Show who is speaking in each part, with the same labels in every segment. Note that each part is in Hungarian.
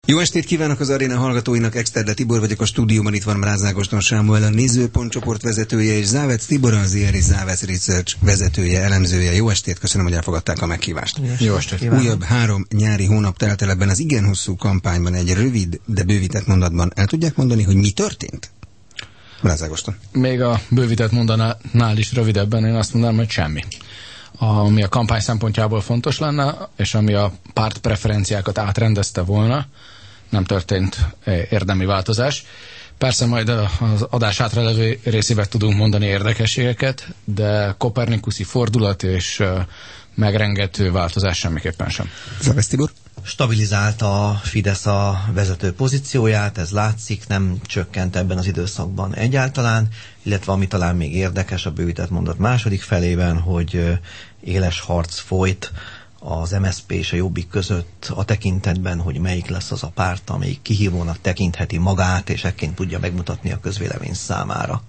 Speaker 1: Jó estét kívánok az aréna hallgatóinak, Exterde Tibor vagyok, a stúdióban itt van Mráz Ágoston Sámuel, a Nézőpont csoport vezetője, és Závec Tibor, az IRIS Závec Research vezetője, elemzője. Jó estét, köszönöm, hogy elfogadták a meghívást.
Speaker 2: Jó estét.
Speaker 1: Újabb 3 nyári hónap telt el ebben az igen hosszú kampányban. Egy rövid, de bővített mondatban el tudják mondani, hogy mi történt? Mráz Ágoston.
Speaker 2: Még a bővített mondatnál is rövidebben én azt mondanám, hogy semmi. Ami a kampány szempontjából fontos lenne, és ami a párt preferenciákat átrendezte volna, nem történt érdemi változás. Persze majd az adás hátralevő részében tudunk mondani érdekességeket, de kopernikuszi fordulat és megrengető változás semmiképpen sem.
Speaker 1: Závec Tibor?
Speaker 3: Stabilizálta a Fidesz a vezető pozícióját, ez látszik, nem csökkent ebben az időszakban egyáltalán, illetve ami talán még érdekes a bővített mondat második felében, hogy éles harc folyt az MSZP és a Jobbik között a tekintetben, hogy melyik lesz az a párt, amelyik kihívónak tekintheti magát, és ekként tudja megmutatni a közvélemény számára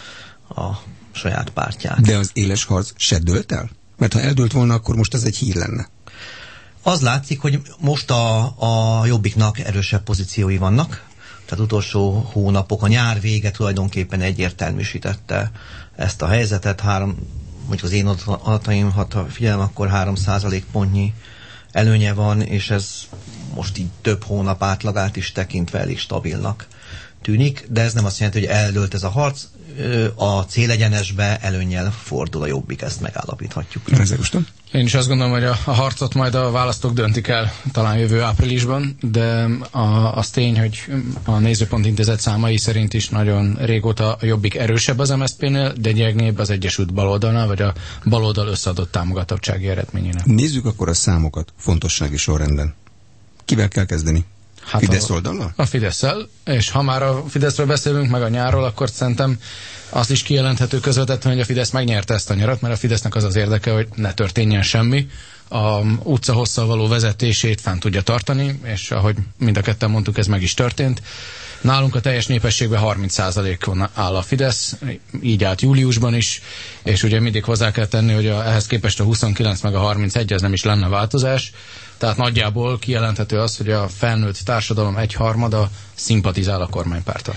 Speaker 3: a saját pártját.
Speaker 1: De az éles harc se dőlt el? Mert ha eldőlt volna, akkor most ez egy hír lenne.
Speaker 3: Az látszik, hogy most a Jobbiknak erősebb pozíciói vannak, tehát utolsó hónapok, a nyár vége tulajdonképpen egyértelműsítette ezt a helyzetet. Mondjuk az én adataim, ha figyelem, akkor 3% pontnyi előnye van, és ez most így több hónap átlagát is tekintve elég stabilnak tűnik, de ez nem azt jelenti, hogy eldőlt ez a harc, a célegyenesbe előnnyel fordul a Jobbik, ezt megállapíthatjuk.
Speaker 2: Én is azt gondolom, hogy a harcot majd a választók döntik el talán jövő áprilisban, de az tény, hogy a Nézőpont Intézet számai szerint is nagyon régóta a Jobbik erősebb az MSZP-nél, de gyengébb az Egyesült Baloldalnál, vagy a baloldal összeadott támogatottsági eredményének.
Speaker 1: Nézzük akkor a számokat fontossági sorrendben. Kivel kell kezdeni?
Speaker 2: Hát
Speaker 1: Fidesz oldalra?
Speaker 2: A Fidesszel, és ha már a Fideszről beszélünk, meg a nyárról, akkor szerintem azt is kijelenthető közvetetten, hogy a Fidesz megnyerte ezt a nyarat, mert a Fidesznek az az érdeke, hogy ne történjen semmi. A utca hosszal való vezetését fent tudja tartani, és ahogy mind a ketten mondtuk, ez meg is történt. Nálunk a teljes népességben 30%-on áll a Fidesz, így állt júliusban is, és ugye mindig hozzá kell tenni, hogy ehhez képest a 29 meg a 31, ez nem is lenne változás. Tehát nagyjából kijelenthető az, hogy a felnőtt társadalom egyharmada szimpatizál a kormánypárttal.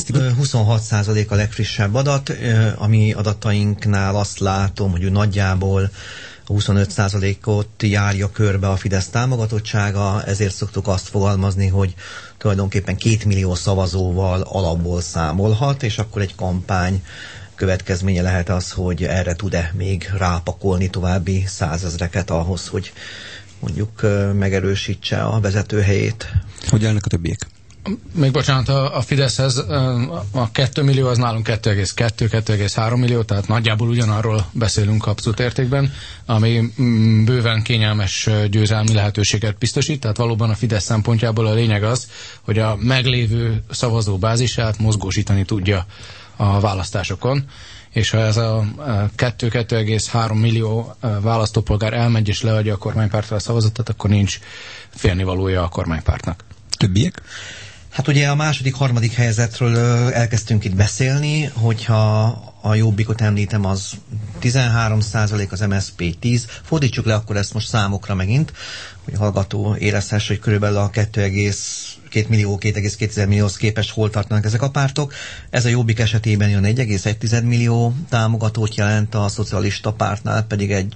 Speaker 3: 26% a legfrissebb adat, ami adatainknál azt látom, hogy nagyjából 25%-ot járja körbe a Fidesz támogatottsága, ezért szoktuk azt fogalmazni, hogy tulajdonképpen 2 millió szavazóval alapból számolhat, és akkor egy kampány következménye lehet az, hogy erre tud-e még rápakolni további 100 000-eket ahhoz, hogy mondjuk megerősítse a vezetőhelyét.
Speaker 1: Hogy állnak a többiek?
Speaker 2: Még bocsánat, a Fideszhez a 2 millió az nálunk 2,2-2,3 millió, tehát nagyjából ugyanarról beszélünk abszolút értékben, ami bőven kényelmes győzelmi lehetőséget biztosít, tehát valóban a Fidesz szempontjából a lényeg az, hogy a meglévő szavazóbázisát mozgósítani tudja a választásokon, és ha ez a 2,3 millió választópolgár elmegy és leadja a kormánypártra a szavazatot, akkor nincs félnivalója a kormánypártnak.
Speaker 1: Többiek?
Speaker 3: Hát ugye a második, harmadik helyzetről elkezdtünk itt beszélni, hogyha a Jobbikot említem, az 13%, az MSZP 10%. Fordítsuk le akkor ezt most számokra megint, hogy a hallgató érezhesse, hogy körülbelül a 2,2 millió, 2,2 millióhoz képest hol tartanak ezek a pártok. Ez a Jobbik esetében jön 1,1 millió támogatót jelent, a szocialista pártnál pedig egy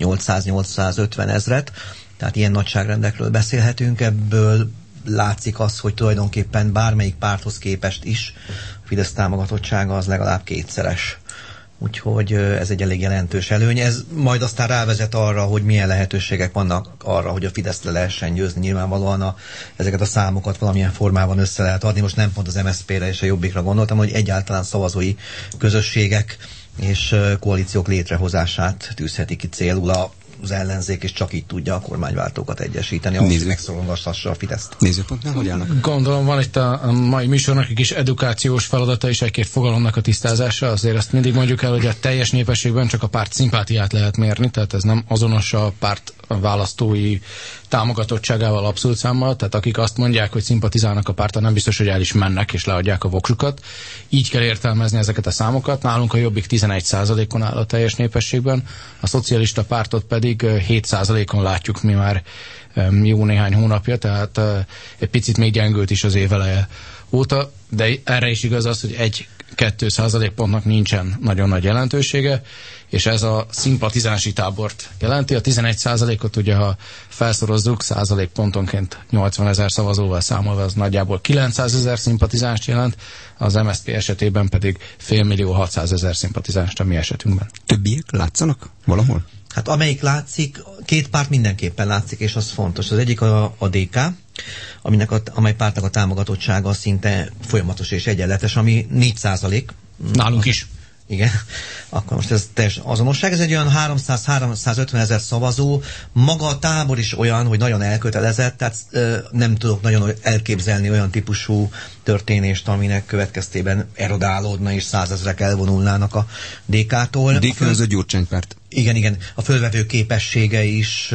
Speaker 3: 800-850 000. Tehát ilyen nagyságrendekről beszélhetünk, ebből látszik az, hogy tulajdonképpen bármelyik párthoz képest is a Fidesz támogatottsága az legalább kétszeres. Úgyhogy ez egy elég jelentős előny. Ez majd aztán rávezet arra, hogy milyen lehetőségek vannak arra, hogy a Fideszt le lehessen győzni. Nyilvánvalóan ezeket a számokat valamilyen formában össze lehet adni. Most nem pont az MSZP-re és a Jobbikra gondoltam, hogy egyáltalán szavazói közösségek és koalíciók létrehozását tűzheti ki célul az ellenzék, és csak így tudja a kormányváltókat egyesíteni, ahhoz, hogy megszorongassa a Fideszt.
Speaker 1: Nézőpontnál hogy állnak?
Speaker 2: Gondolom van itt a mai műsornak egy kis edukációs feladata és egy-két fogalomnak a tisztázása. Azért azt mindig mondjuk el, hogy a teljes népességben csak a párt szimpátiát lehet mérni, tehát ez nem azonos a párt választói támogatottságával, abszolút számmal, tehát akik azt mondják, hogy szimpatizálnak a párttal, nem biztos, hogy el is mennek és leadják a voksukat. Így kell értelmezni ezeket a számokat. Nálunk a Jobbik 11%-on áll a teljes népességben, a szocialista pártot pedig 7%-on látjuk mi már jó néhány hónapja, tehát egy picit még gyengült is az év eleje óta, de erre is igaz az, hogy 1-2 százalékpontnak nincsen nagyon nagy jelentősége, és ez a szimpatizánsi tábort jelenti. A 11%-ot ugye, ha felszorozzuk, százalékpontonként 80 000 szavazóval számolva, az nagyjából 900 000 szimpatizást jelent, az MSZP esetében pedig 1 600 000 szimpatizást a mi esetünkben.
Speaker 1: Többiek látszanak valahol?
Speaker 3: Hát amelyik látszik, két párt mindenképpen látszik, és az fontos. Az egyik a DK, amely pártnak a támogatottsága szinte folyamatos és egyenletes, ami 4%.
Speaker 2: Nálunk is.
Speaker 3: Igen, akkor most ez teljes azonosság. Ez egy olyan 300-350 000 szavazó. Maga a tábor is olyan, hogy nagyon elkötelezett, tehát nem tudok nagyon elképzelni olyan típusú történést, aminek következtében erodálódna és 100 000-ek elvonulnának a DK-tól.
Speaker 1: DK az a Gyurcsánypárt.
Speaker 3: Igen, a fölvevő képessége is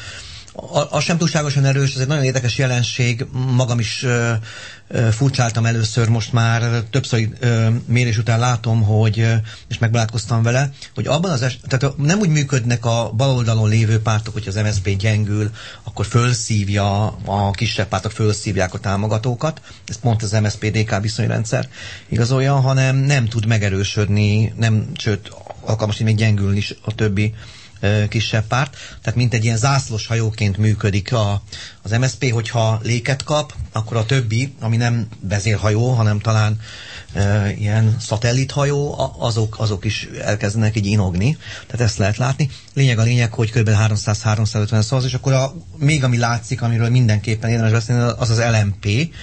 Speaker 3: az sem túlságosan erős, ez egy nagyon érdekes jelenség, magam is furcsáltam először, most már többször mérés után látom, hogy, és megbarátkoztam vele, hogy abban tehát nem úgy működnek a baloldalon lévő pártok, hogy az MSZP gyengül, akkor fölszívja, a kisebb pártok fölszívják a támogatókat, ezt pont az MSZP-DK viszonyrendszer igazolja, hanem nem tud megerősödni, sőt, alkalmas, hogy még gyengülni is a többi kisebb párt, tehát mint egy ilyen zászlós hajóként működik az MSZP, hogyha léket kap, akkor a többi, ami nem vezérhajó, hanem talán ilyen szatellithajó, azok is elkezdenek így inogni, tehát ezt lehet látni. A lényeg, hogy kb. 300-350 szavazó, és akkor még ami látszik, amiről mindenképpen érdemes beszélni, az az LMP,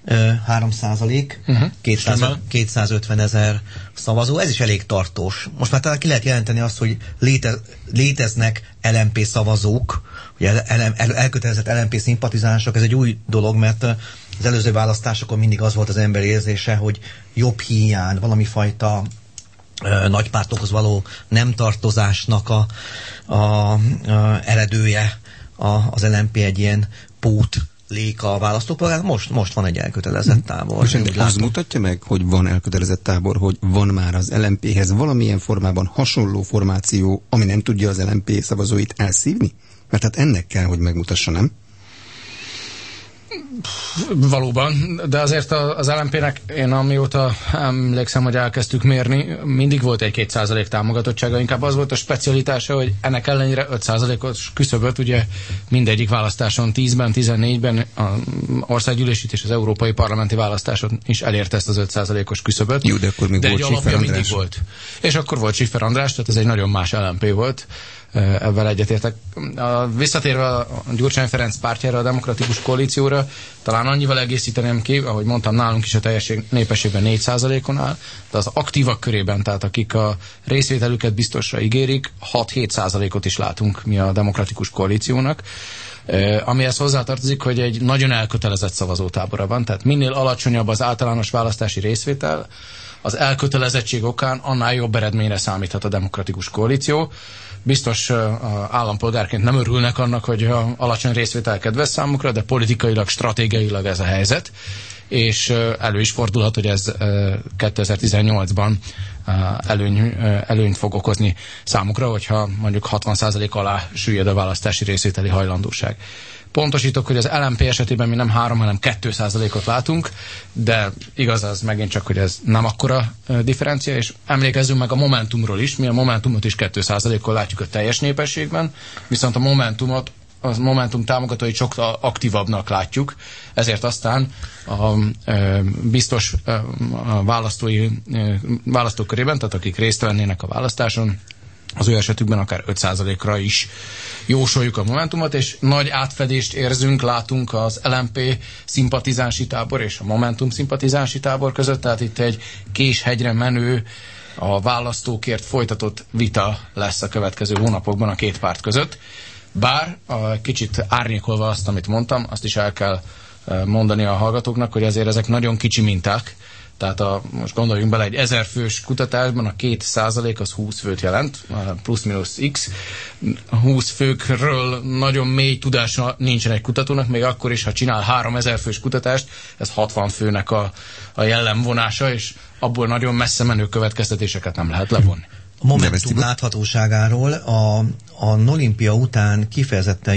Speaker 3: 3%, 250 000 szavazó, ez is elég tartós. Most már talán ki lehet jelenteni azt, hogy léteznek LMP szavazók, ugye elkötelezett LMP szimpatizánsok, ez egy új dolog, mert az előző választásokon mindig az volt az ember érzése, hogy jobb hiány, valami fajta nagypártokhoz való nem tartozásnak a eredője az LMP egy ilyen léka a választópolgár, most van egy elkötelezett tábor.
Speaker 1: És az mutatja meg, hogy van elkötelezett tábor, hogy van már az LMP-hez valamilyen formában hasonló formáció, ami nem tudja az LMP szavazóit elszívni? Mert hát ennek kell, hogy megmutassa, nem?
Speaker 2: Valóban, de azért az LMP-nek én amióta emlékszem, hogy elkezdtük mérni, mindig volt egy 2% támogatottsága, inkább az volt a specialitása, hogy ennek ellenére 5%-os küszöböt, ugye mindegyik választáson 10-ben, 14-ben az országgyűlési és az európai parlamenti választáson is elérte ezt az 5%-os küszöböt.
Speaker 1: Jó, de akkor még
Speaker 2: de
Speaker 1: volt
Speaker 2: egy alapja mindig volt. És akkor volt Schiffer András, tehát ez egy nagyon más LMP volt. Ebben egyetértek. Visszatérve a Gyurcsány Ferenc pártjára, a Demokratikus Koalícióra, talán annyival egészíteném ki, ahogy mondtam, nálunk is a teljes népességben 4%-on áll, de az aktívak körében, tehát akik a részvételüket biztosra ígérik, 6-7%-ot is látunk mi a Demokratikus Koalíciónak. Amihez hozzátartozik, hogy egy nagyon elkötelezett szavazótábora van, tehát minél alacsonyabb az általános választási részvétel, az elkötelezettség okán annál jobb eredményre számíthat a Demokratikus Koalíció. Biztos állampolgárként nem örülnek annak, hogy alacsony részvétel kedves számukra, de politikailag, stratégiailag ez a helyzet, és elő is fordulhat, hogy ez 2018-ban előnyt fog okozni számukra, hogyha mondjuk 60% alá süllyed a választási részvételi hajlandóság. Pontosítok, hogy az LMP esetében mi nem 3, hanem 2%-ot látunk, de igaz az megint csak, hogy ez nem akkora differencia, és emlékezzünk meg a Momentumról is, mi a Momentumot is 2%-kal látjuk a teljes népességben, viszont a Momentum támogatóit sokkal aktívabbnak látjuk, ezért aztán a biztos a választók körében, tehát akik részt vennének a választáson, az ő esetükben akár 5%-ra is jósoljuk a Momentumot, és nagy átfedést látunk az LMP szimpatizánsi tábor és a Momentum szimpatizánsi tábor között, tehát itt egy késhegyre menő, a választókért folytatott vita lesz a következő hónapokban a két párt között. Bár kicsit árnyékolva azt, amit mondtam, azt is el kell mondani a hallgatóknak, hogy azért ezek nagyon kicsi minták, Tehát most gondoljunk bele, egy 1000 fős kutatásban a 2% az 20 főt jelent, plusz-minusz x. 20 főkről nagyon mély tudása nincsen egy kutatónak, még akkor is, ha csinál 3000 fős kutatást, ez 60 főnek a jellemvonása, és abból nagyon messze menő következtetéseket nem lehet levonni.
Speaker 3: A Momentum láthatóságáról a Nolimpia után kifejezetten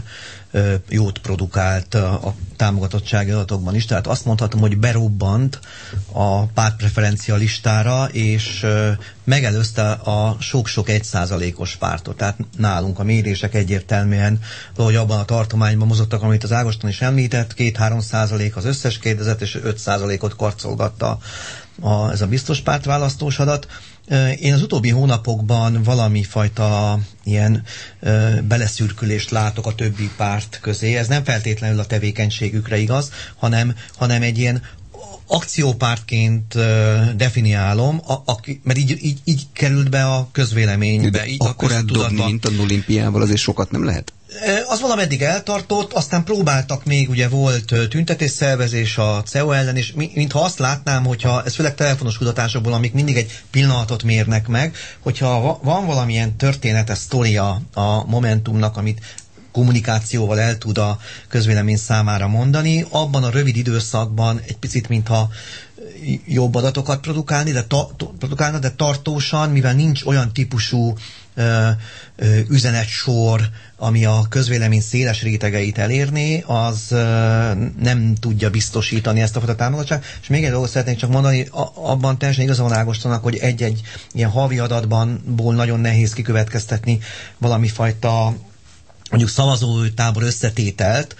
Speaker 3: jót produkált a támogatottsági adatokban is, tehát azt mondhatom, hogy berobbant a pártpreferencia listára, és megelőzte a sok-sok 1%-os pártot. Tehát nálunk a mérések egyértelműen, hogy abban a tartományban mozogtak, amit az Ágoston is említett, 2-3% az összes kérdezet, és 5%-ot karcolgatta ez a biztos pártválasztós adat. Én az utóbbi hónapokban valami fajta ilyen beleszürkülést látok a többi párt közé. Ez nem feltétlenül a tevékenységükre igaz, hanem egy ilyen akciópártként definiálom, mert így került be a közvéleménybe. Így
Speaker 1: akkor dobni, mint a Olimpiával, azért sokat nem lehet?
Speaker 3: Az valameddig eltartott, aztán próbáltak még, ugye volt tüntetésszervezés a CEO ellen, és mintha azt látnám, hogyha, ez főleg telefonos kutatásokból, amik mindig egy pillanatot mérnek meg, hogyha van valamilyen történetes sztoria a Momentumnak, amit kommunikációval el tud a közvélemény számára mondani, abban a rövid időszakban egy picit, mintha jobb adatokat produkálna, de tartósan, mivel nincs olyan típusú üzenetsor, ami a közvélemény széles rétegeit elérné, az nem tudja biztosítani ezt a fajta támogatást. És még egy dolgot szeretnék csak mondani, abban teljesen igaza van Ágostonnak, hogy egy-egy ilyen havi adatból nagyon nehéz kikövetkeztetni valami fajta mondjuk szavazótábor összetételt,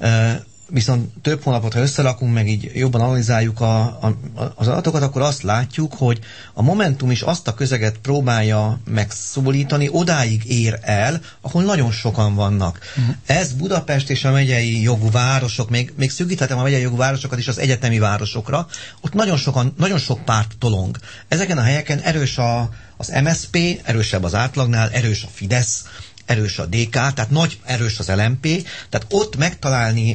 Speaker 3: viszont több hónapot, ha összerakunk, meg így jobban analizáljuk az adatokat, akkor azt látjuk, hogy a Momentum is azt a közeget próbálja megszólítani, odáig ér el, ahol nagyon sokan vannak. Ez Budapest és a megyei jogú városok, még szűkíthetem a megyei jogú városokat is az egyetemi városokra, ott nagyon sok párt tolong. Ezeken a helyeken erős az MSZP, erősebb az átlagnál, erős a Fidesz, erős a DK, tehát erős az LMP, tehát ott megtalálni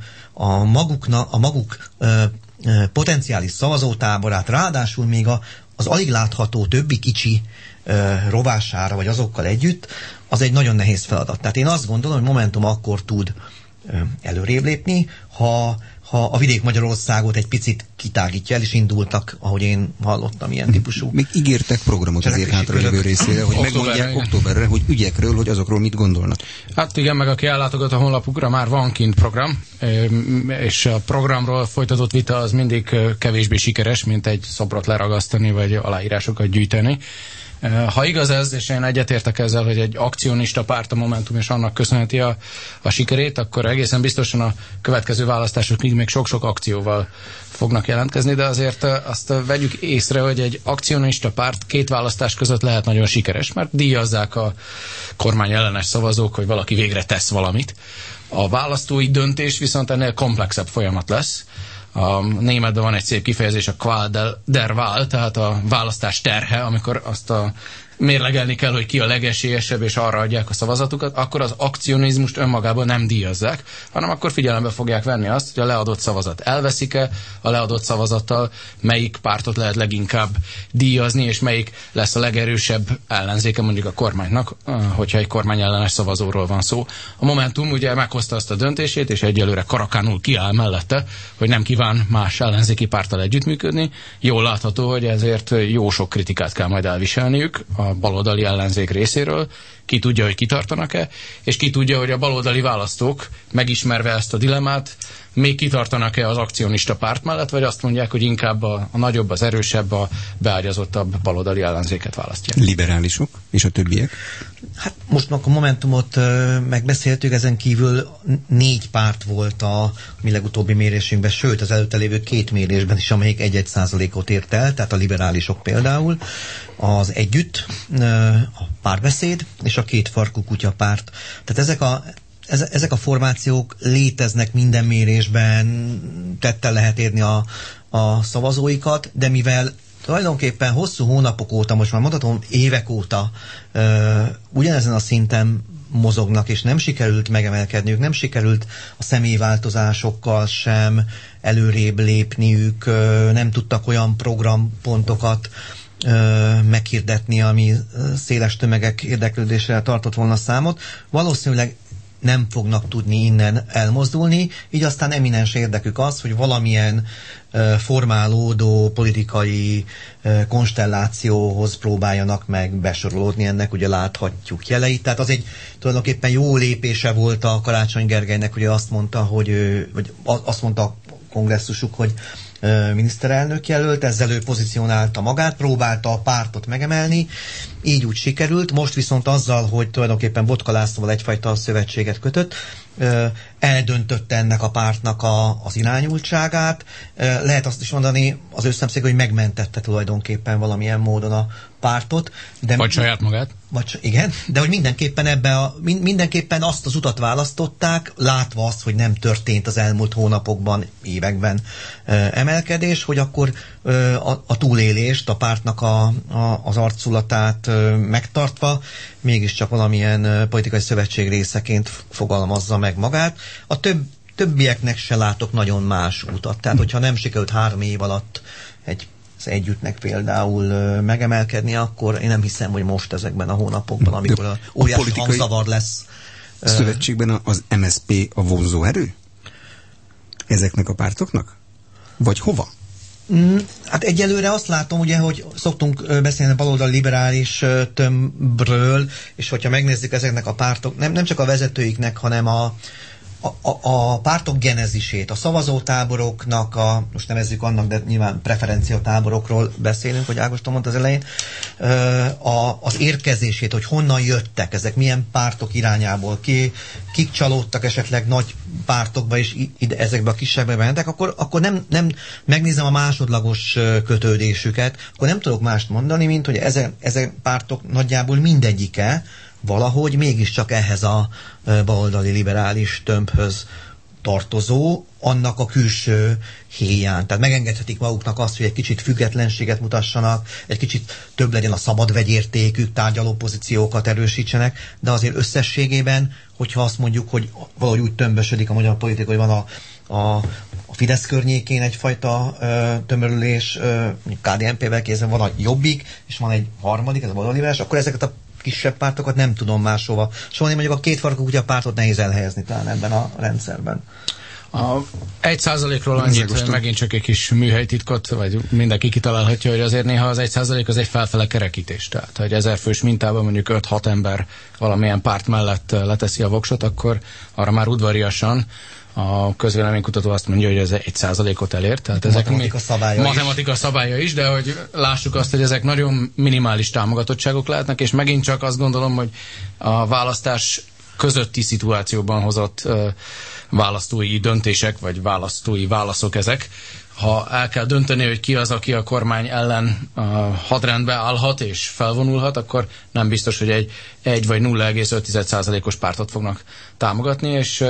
Speaker 3: a maguk potenciális szavazótáborát, ráadásul még az alig látható többi kicsi rovására, vagy azokkal együtt, az egy nagyon nehéz feladat. Tehát én azt gondolom, hogy Momentum akkor tud előrébb lépni, ha a Vidék-Magyarországot egy picit kitágítja el, és indultak, ahogy én hallottam, ilyen típusú.
Speaker 1: Még ígértek programot az év hátralévő részére, hogy megmondják októberre, hogy ügyekről, hogy azokról mit gondolnak.
Speaker 2: Hát igen, meg aki ellátogat a honlapukra, már van kint program, és a programról folytatott vita az mindig kevésbé sikeres, mint egy szobrot leragasztani, vagy aláírásokat gyűjteni. Ha igaz ez, és én egyetértek ezzel, hogy egy akcionista párt a Momentum, és annak köszönheti a sikerét, akkor egészen biztosan a következő választásokig még sok-sok akcióval fognak jelentkezni, de azért azt vegyük észre, hogy egy akcionista párt 2 választás között lehet nagyon sikeres, mert díjazzák a kormány ellenes szavazók, hogy valaki végre tesz valamit. A választói döntés viszont ennél komplexebb folyamat lesz. A németben van egy szép kifejezés, a Qual der Wahl, tehát a választás terhe, amikor azt mérlegelni kell, hogy ki a legesélyesebb, és arra adják a szavazatukat, akkor az akcionizmust önmagában nem díjazzák, hanem akkor figyelembe fogják venni azt, hogy a leadott szavazat elveszik-e, a leadott szavazattal melyik pártot lehet leginkább díjazni, és melyik lesz a legerősebb ellenzéke mondjuk a kormánynak, hogyha egy kormány ellenes szavazóról van szó. A Momentum ugye meghozta azt a döntését, és egyelőre karakánul kiáll mellette, hogy nem kíván más ellenzéki párttal együttműködni. Jól látható, hogy ezért jó sok kritikát kell majd elviselniük a baloldali ellenzék részéről, ki tudja, hogy kitartanak-e, és ki tudja, hogy a baloldali választók, megismerve ezt a dilemmát, még kitartanak-e az akcionista párt mellett, vagy azt mondják, hogy inkább a nagyobb, az erősebb, a beágyazottabb baloldali ellenzéket választják.
Speaker 1: Liberálisok és a többiek?
Speaker 3: Hát most a Momentumot megbeszéltük, ezen kívül 4 párt volt a mi legutóbbi mérésünkben, sőt az előtte lévő 2 mérésben is, amelyik 1%-ot ért el, tehát a liberálisok például, az Együtt, a Párbeszéd és a 2 farkú kutya párt. Tehát ezek a formációk léteznek minden mérésben, tettel lehet érni a szavazóikat, de mivel tulajdonképpen hosszú hónapok óta, most már mondhatom évek óta ugyanezen a szinten mozognak, és nem sikerült megemelkedniük, nem sikerült a személyváltozásokkal sem előrébb lépniük, nem tudtak olyan programpontokat meghirdetni, ami széles tömegek érdeklődésre tartott volna számot. Valószínűleg nem fognak tudni innen elmozdulni, így aztán eminens érdekük az, hogy valamilyen formálódó politikai konstellációhoz próbáljanak meg besorolódni, ennek ugye láthatjuk jeleit. Tehát az egy tulajdonképpen jó lépése volt a Karácsony Gergelynek, ugye azt mondta, vagy azt mondta a kongresszusuk, hogy miniszterelnök jelölt, ezzel ő pozícionálta magát, próbálta a pártot megemelni, így úgy sikerült, most viszont azzal, hogy tulajdonképpen Botka Lászlóval egyfajta szövetséget kötött, eldöntötte ennek a pártnak az irányultságát. Lehet azt is mondani az ő szemszögből, hogy megmentette tulajdonképpen valamilyen módon a pártot. De
Speaker 2: vagy saját magát.
Speaker 3: Igen, de hogy mindenképpen azt az utat választották, látva azt, hogy nem történt az elmúlt hónapokban, években emelkedés, hogy akkor a túlélést, a pártnak az arculatát megtartva, mégiscsak valamilyen politikai szövetség részeként fogalmazza meg magát. A többieknek se látok nagyon más utat. Tehát, hogyha nem sikerült 3 év alatt az Együttnek például megemelkedni, akkor én nem hiszem, hogy most ezekben a hónapokban, amikor a óriási hangzavar lesz.
Speaker 1: Szövetségben az MSZP a vonzó erő? Ezeknek a pártoknak? Vagy hova?
Speaker 3: Hát egyelőre azt látom, ugye, hogy szoktunk beszélni a baloldali liberális tömbről, és hogyha megnézzük ezeknek a pártok, nem csak a vezetőiknek, hanem a pártok genezisét, a szavazótáboroknak, most nevezzük annak, de nyilván preferenciatáborokról beszélünk, hogy Ágoston mondta az elején, az érkezését, hogy honnan jöttek ezek, milyen pártok irányából, kik csalódtak esetleg nagy pártokba, és ide ezekbe a kisebbbe mentek, akkor nem megnézem a másodlagos kötődésüket, akkor nem tudok mást mondani, mint hogy ezen pártok nagyjából mindegyike valahogy mégiscsak ehhez a baloldali liberális tömbhöz tartozó, annak a külső héján. Tehát megengedhetik maguknak azt, hogy egy kicsit függetlenséget mutassanak, egy kicsit több legyen a szabad vegyértékük, tárgyaló pozíciókat erősítsenek, de azért összességében, hogyha azt mondjuk, hogy valahogy úgy tömbösödik a magyar politika, hogy van a Fidesz környékén egyfajta tömörülés, KDNP-vel kézben van a Jobbik, és van egy harmadik, ez a baloldali liberális, akkor ezeket a kisebb pártokat nem tudom máshova. Soha mondjuk a kétfarkú kutya pártot nehéz elhelyezni talán ebben a rendszerben.
Speaker 2: A 1%-ról annyit, megint csak egy kis műhelytitkot, vagy mindenki kitalálhatja, hogy azért néha az 1% az egy felfele kerekítés. Tehát, hogy 1000 fős mintában mondjuk 5-6 ember valamilyen párt mellett leteszi a voksot, akkor arra már udvariasan a közvéleménykutató azt mondja, hogy ez 1%-ot elér. Tehát ezek matematika szabálya is, de hogy lássuk azt, hogy ezek nagyon minimális támogatottságok lehetnek, és megint csak azt gondolom, hogy a választás közötti szituációban hozott választói döntések, vagy választói válaszok ezek. Ha el kell dönteni, hogy ki az, aki a kormány ellen hadrendbe állhat és felvonulhat, akkor nem biztos, hogy egy vagy 0,5%-os pártot fognak támogatni, és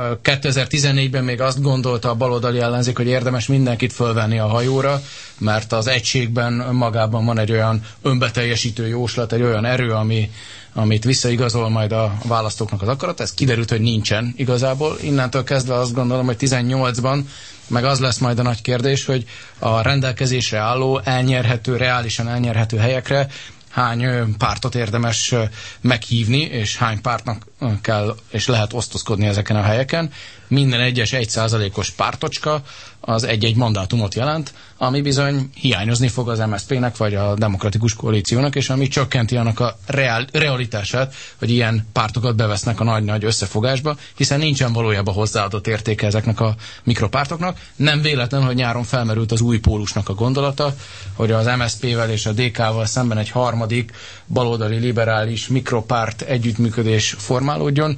Speaker 2: 2014-ben még azt gondolta a baloldali ellenzék, hogy érdemes mindenkit fölvenni a hajóra, mert az egységben magában van egy olyan önbeteljesítő jóslat, egy olyan erő, amit visszaigazol majd a választóknak az akarat. Ez kiderült, hogy nincsen igazából. Innentől kezdve azt gondolom, hogy 18-ban meg az lesz majd a nagy kérdés, hogy a rendelkezésre álló, reálisan elnyerhető helyekre hány pártot érdemes meghívni, és hány pártnak kell és lehet osztozkodni ezeken a helyeken. Minden egyes 1%-os pártocska az egy-egy mandátumot jelent, ami bizony hiányozni fog az MSZP-nek vagy a Demokratikus Koalíciónak, és ami csökkenti annak a realitását, hogy ilyen pártokat bevesznek a nagy-nagy összefogásba, hiszen nincsen valójában hozzáadott értéke ezeknek a mikropártoknak. Nem véletlen, hogy nyáron felmerült az új pólusnak a gondolata, hogy az MSZP-vel és a DK-val szemben egy harmadik baloldali liberális mikropárt együttműködés formálódjon.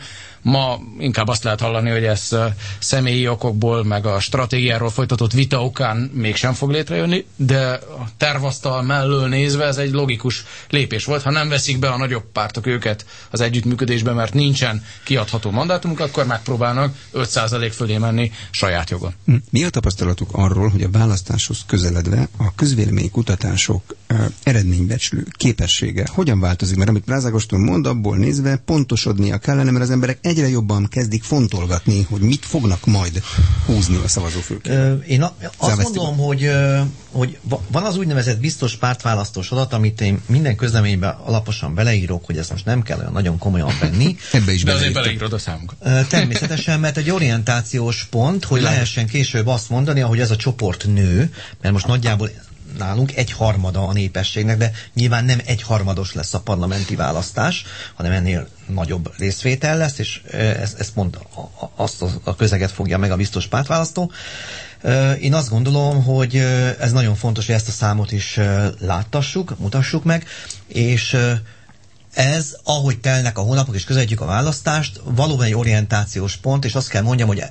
Speaker 2: Ma inkább azt lehet hallani, hogy ez személyi okokból, meg a stratégiáról folytatott vita okán mégsem fog létrejönni, de a tervasztal mellől nézve ez egy logikus lépés volt. Ha nem veszik be a nagyobb pártok őket az együttműködésbe, mert nincsen kiadható mandátumuk, akkor megpróbálnak 5% fölé menni saját jogon.
Speaker 1: Mi a tapasztalatuk arról, hogy a választáshoz közeledve a közvéleménykutatások eredménybecslő képessége hogyan változik? Mert amit Bráz Ágoston mond, abból nézve pontosodnia kellene, mert az emberek egyre jobban kezdik fontolgatni, hogy mit fognak majd húzni a szavazófülkén.
Speaker 3: Én azt mondom, hogy van az úgynevezett biztos pártválasztós adat, amit én minden közleményben alaposan beleírok, hogy ezt most nem kell olyan nagyon komolyan venni.
Speaker 1: Ebbe is
Speaker 2: de azért beleírod a számunkat.
Speaker 3: Természetesen, mert egy orientációs pont, hogy lehessen később azt mondani, ahogy ez a csoport nő, mert most nagyjából nálunk 1/3 a népességnek, de nyilván nem 1/3 lesz a parlamenti választás, hanem ennél nagyobb részvétel lesz, és ez pont azt a közeget fogja meg a biztos pártválasztó. Én azt gondolom, hogy ez nagyon fontos, hogy ezt a számot is láttassuk, mutassuk meg, és ez, ahogy telnek a hónapok és közeledjük a választást, valóban egy orientációs pont, és azt kell mondjam, hogy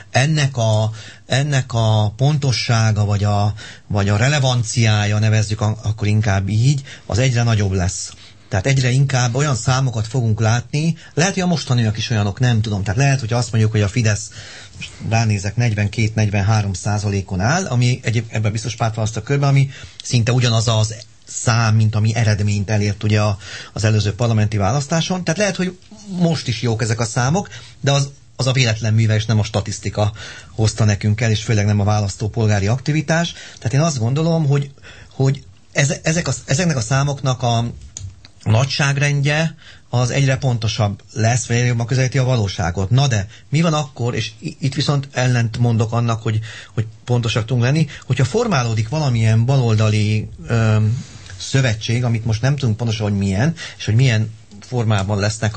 Speaker 3: ennek a pontossága, vagy a relevanciája, nevezzük akkor inkább így, az egyre nagyobb lesz. Tehát egyre inkább olyan számokat fogunk látni, lehet, hogy a mostaniak is olyanok, nem tudom. Tehát lehet, hogy azt mondjuk, hogy a Fidesz, ránézek, 42-43%-on áll, ami ebben biztos pártválasztó körben, ami szinte ugyanaz az szám, mint ami eredményt elért ugye az előző parlamenti választáson. Tehát lehet, hogy most is jók ezek a számok, de az a véletlen műve, és nem a statisztika hozta nekünk el, és főleg nem a választópolgári aktivitás. Tehát én azt gondolom, hogy ezeknek a számoknak a nagyságrendje az egyre pontosabb lesz, vagy jobban közelíti a valóságot. Na de, mi van akkor, és itt viszont ellent mondok annak, hogy pontosak tudunk lenni, hogyha formálódik valamilyen baloldali szövetség, amit most nem tudunk pontosan, hogy milyen, és hogy milyen formában lesznek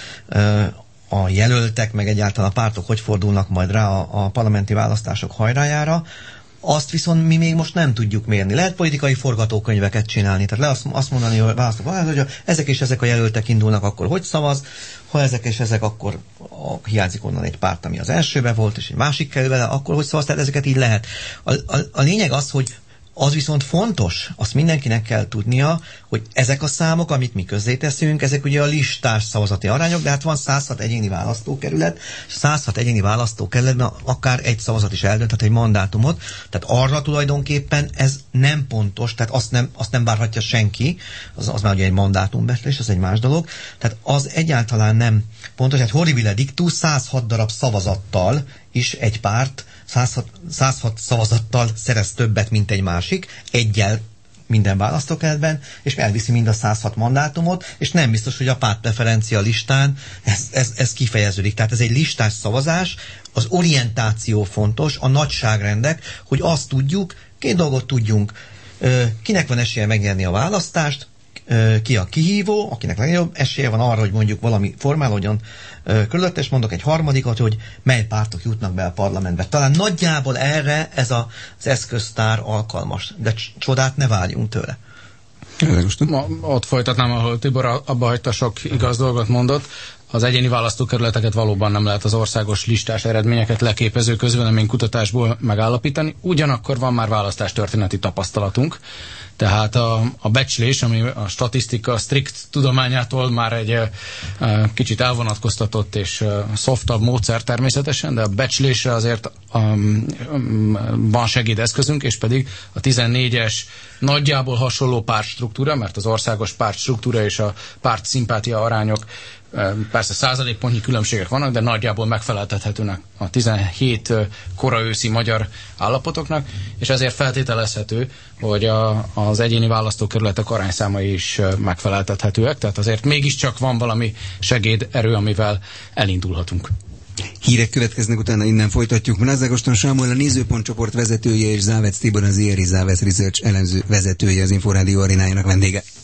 Speaker 3: a jelöltek, meg egyáltalán a pártok hogy fordulnak majd rá a parlamenti választások hajrájára, azt viszont mi még most nem tudjuk mérni. Lehet politikai forgatókönyveket csinálni, tehát azt mondani, hogy választok, hogy ezek és ezek a jelöltek indulnak, akkor hogy szavaz, ha ezek és ezek, akkor hiányzik onnan egy párt, ami az elsőbe volt, és egy másik kell vele, akkor hogy szavaz, tehát ezeket így lehet. A lényeg az, hogy az viszont fontos, azt mindenkinek kell tudnia, hogy ezek a számok, amit mi közzéteszünk, ezek ugye a listás szavazati arányok, de hát van 106 egyéni választókerület, és 106 egyéni választókerületben akár egy szavazat is eldönthet egy mandátumot, tehát arra tulajdonképpen ez nem pontos, tehát azt nem várhatja senki, az már ugye egy mandátumbecslés, az egy más dolog, tehát az egyáltalán nem pontos, tehát horribile dictus 106 darab szavazattal is egy párt 106 szavazattal szerez többet, mint egy másik, egyel minden választókerületben, és elviszi mind a 106 mandátumot, és nem biztos, hogy a pártpreferencia listán ez kifejeződik. Tehát ez egy listás szavazás, az orientáció fontos, a nagyságrendek, hogy azt tudjuk, két dolgot tudjunk, kinek van esélye megnyerni a választást, ki a kihívó, akinek legnagyobb esélye van arra, hogy mondjuk valami formálódjon körülötte, és mondok egy harmadikat, hogy mely pártok jutnak be a parlamentbe. Talán nagyjából erre ez az eszköztár alkalmas, de csodát ne várjunk tőle.
Speaker 2: Ott folytatnám, ahol Tibor abba hagyta, sok igaz dolgot mondott. Az egyéni választókerületeket valóban nem lehet az országos listás eredményeket leképező közvéleménykutatásból megállapítani, ugyanakkor van már választástörténeti tapasztalatunk, tehát a becslés, ami a statisztika strikt tudományától már egy kicsit elvonatkoztatott és szoftabb módszer természetesen, de a becslésre azért van segédeszközünk, és pedig a 14-es nagyjából hasonló pártstruktúra, mert az országos pártstruktúra és a párt szimpátia arányok persze százalékpontnyi különbségek vannak, de nagyjából megfeleltethetőnek a 17 kora őszi magyar állapotoknak, és ezért feltételezhető, hogy az egyéni választókerületek arányszámai is megfeleltethetőek, tehát azért mégiscsak van valami segéderő, amivel elindulhatunk.
Speaker 1: Hírek következnek, utána innen folytatjuk. Bráz Ágoston Sámuel, a Nézőpont csoport vezetője, és Závec Tibor, az IRI Závec Research elemző vezetője, az Inforádió arénájának vendége.